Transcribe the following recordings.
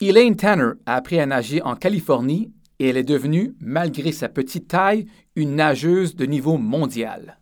Elaine Tanner a appris à nager en Californie et elle est devenue, malgré sa petite taille, une nageuse de niveau mondial.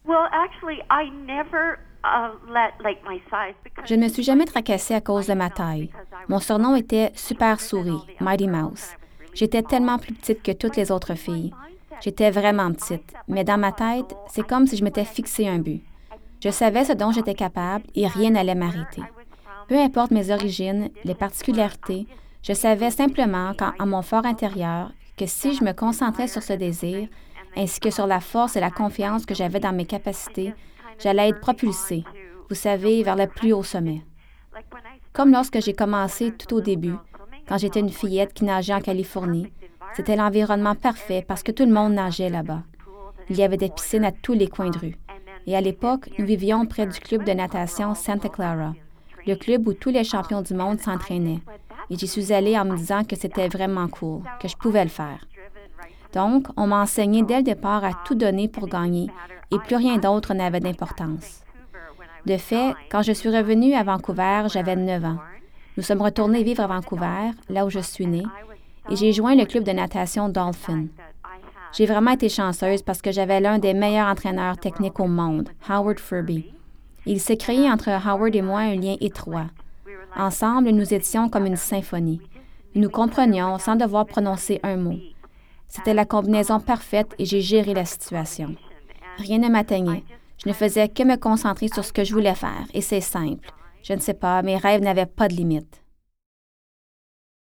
Je ne me suis jamais tracassée à cause de ma taille. Mon surnom était Super Souris, Mighty Mouse. J'étais tellement plus petite que toutes les autres filles. J'étais vraiment petite, mais dans ma tête, c'est comme si je m'étais fixé un but. Je savais ce dont j'étais capable et rien n'allait m'arrêter. Peu importe mes origines, les particularités, je savais simplement, en mon fort intérieur, que si je me concentrais sur ce désir, ainsi que sur la force et la confiance que j'avais dans mes capacités, j'allais être propulsée, vous savez, vers le plus haut sommet. Comme lorsque j'ai commencé tout au début, quand j'étais une fillette qui nageait en Californie, c'était l'environnement parfait parce que tout le monde nageait là-bas. Il y avait des piscines à tous les coins de rue. Et à l'époque, nous vivions près du club de natation Santa Clara, le club où tous les champions du monde s'entraînaient. Et j'y suis allée en me disant que c'était vraiment cool, que je pouvais le faire. Donc, on m'a enseigné dès le départ à tout donner pour gagner et plus rien d'autre n'avait d'importance. De fait, quand je suis revenue à Vancouver, j'avais 9 ans. Nous sommes retournés vivre à Vancouver, là où je suis née, et j'ai joint le club de natation Dolphin. J'ai vraiment été chanceuse parce que j'avais l'un des meilleurs entraîneurs techniques au monde, Howard Furby. Il s'est créé entre Howard et moi un lien étroit. Ensemble, nous étions comme une symphonie. Nous nous comprenions sans devoir prononcer un mot. C'était la combinaison parfaite et j'ai géré la situation. Rien ne m'atteignait. Je ne faisais que me concentrer sur ce que je voulais faire, et c'est simple. Je ne sais pas, mes rêves n'avaient pas de limite.